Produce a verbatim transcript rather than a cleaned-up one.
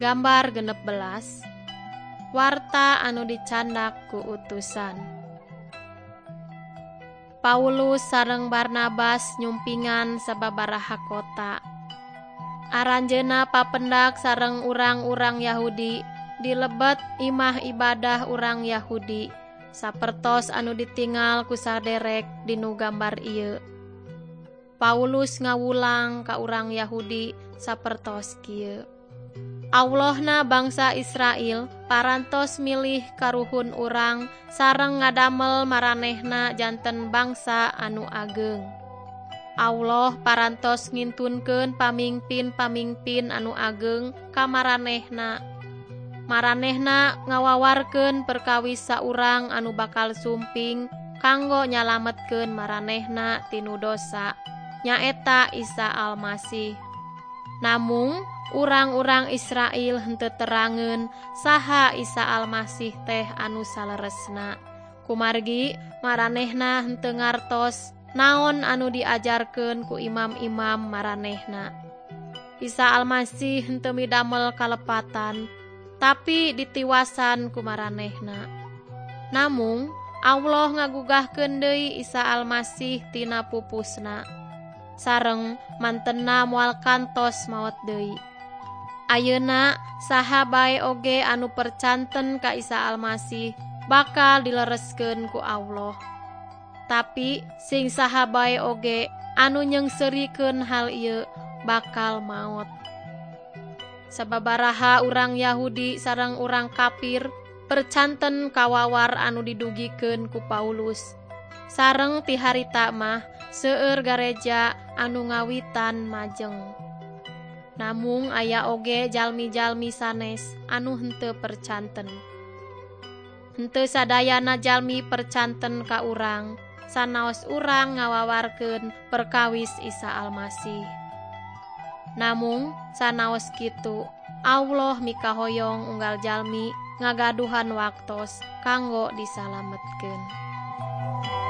Gambar genep belas. Warta anu dicandak ku utusan. Paulus sareng Barnabas nyumpingan sababaraha kota. Aranjeuna papendak sareng urang-urang Yahudi dilebet imah ibadah urang Yahudi, sapertos anu ditinggal ku saderek dinu gambar ieu. Paulus ngawulang ka urang Yahudi sapertos kieu. Allahna bangsa Israel parantos milih karuhun urang sareng ngadamel maranehna janten bangsa anu ageng. Allah parantos ngintunkeun pamingpin-pamingpin anu ageng ka maranehna. Maranehna ngawawarkeun perkawis saurang anu bakal sumping kanggo nyalametkeun maranehna tinu dosa, nyaeta Isa Almasih. Namung urang-urang Israel henteu terangeun saha Isa Almasih teh anu saleresna. Kumargi maranehna henteu ngartos naon anu diajarkeun ku imam-imam maranehna. Isa Almasih henteu midamel kalepatan, tapi ditiwasan ku maranehna. Namung Allah ngagugahkeun deui Isa Almasih tina pupusna, sareng mantenna moal kantos maot deui. Ayeuna saha bae oge anu percanten ka Isa Almasih bakal dilereskeun ku Allah. Tapi sing saha bae oge anu nyengserikeun hal ieu bakal maot. Sababaraha urang Yahudi sareng urang kafir percanten kawawar anu didugikeun ku Paulus. Sareng ti harita mah seueur gareja anu ngawitan majeng. Namung aya oge jalmi-jalmi sanes anu henteu percanten. Henteu sadayana jalmi percanten ka urang, sanaos urang ngawawarkeun perkawis Isa Almasih. Namung sanaos kitu, Allah mikahoyong unggal jalmi ngagaduhan waktos kanggo disalametkeun.